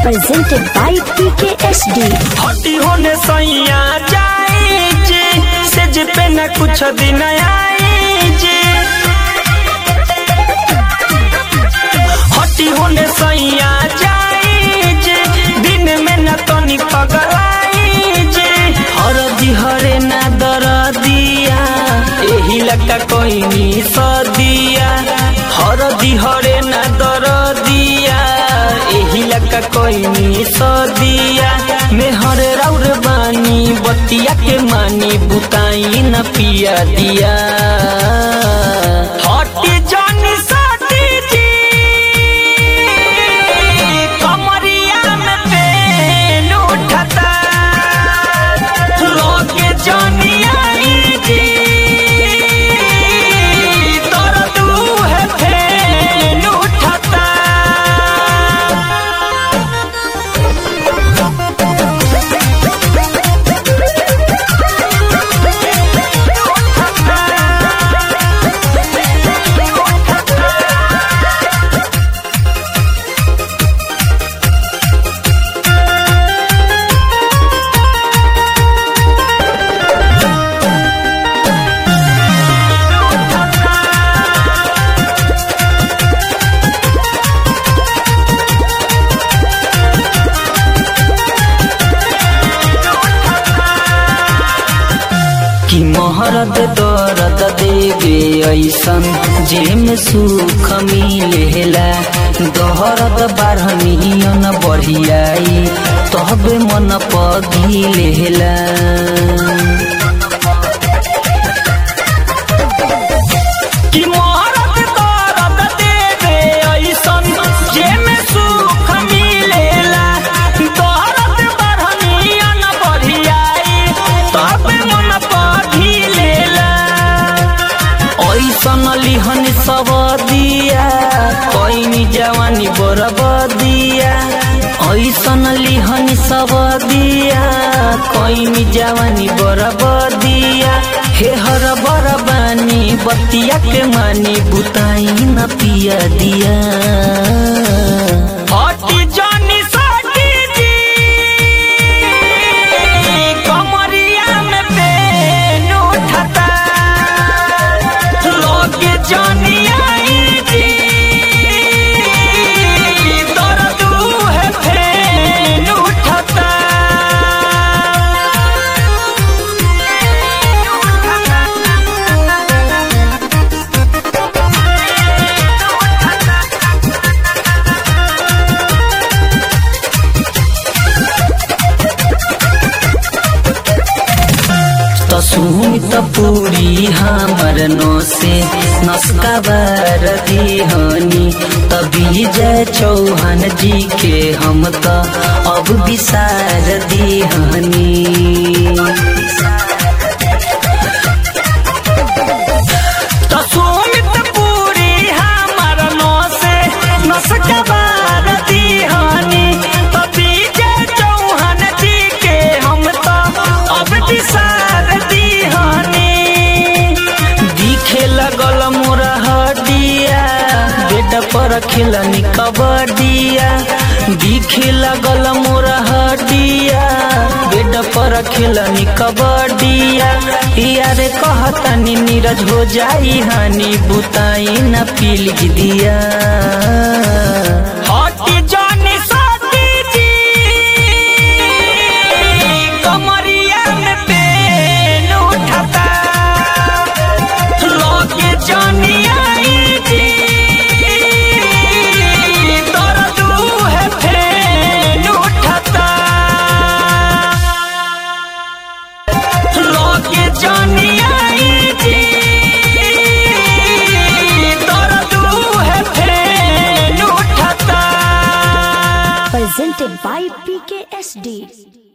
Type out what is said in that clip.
presented by PKSD। हटी होने सैया जाई जी सेज पे न कुछ दिन आई जी। हटी होने सैया जाई जी दिन में न तो पगलाई जी। हरदी हरे न दर दिया एही लगा कोई नी सदिया। हरदी हरे न दर दिया एही लगा कोई नी सदिया। में हरे राउर बानी बतिया के मानी बुताई न पिया दिया। हटी जानी साथी जी कमरिया में पेन उठता रोके जानी आई जी। तोरा तू है पेन उठता। कि मोहरत दर्द देवे ऐसन जेम सुख मिलेला। दहरद बारहनियन बढ़ियाई तबे मन पगिलेला। कि मोहरत दर्द देवे ऐसन जेम सुख मिलेला। दहरद बारहनियन बढ़ियाई तबे मन ऐसन लिहन सब दिया कोई जवानी बरबदिया। ऐसन लिहन सब दिया कोई जवानी बरबदिया। हे हर बरबानी बतिया के मानी बुताई न पिया दिया। हटी जानी साथी जी कमरिया में पेन उठता जानी आई जी। तोरा तू है फेन उठता। सुमित पूरी हमर नो से नस्का बार दिहनी। तभी जय चौहान जी के हम तो अब विसार दिहनी। सुमित पूरी हमर नो से नस्का बार दिहनी। तभी जय चौहान जी के हम तो अब विसार लगल मोरा हडिया। बेड पर खिलनी कबड्डिया दिखे लगल मोरा हडिया। बेड पर खिलनी कबड्डिया। यारे कहतनी नीरज हो जाई हानि बुताई न पीलिज दिया। हटी जानी साथी जी कमरिया में पेन उठता जानी आई जी। तोरा तू है फेन उठता रोके जानी आई जी। तोरा तू है फेन उठता। Presented by PKSD।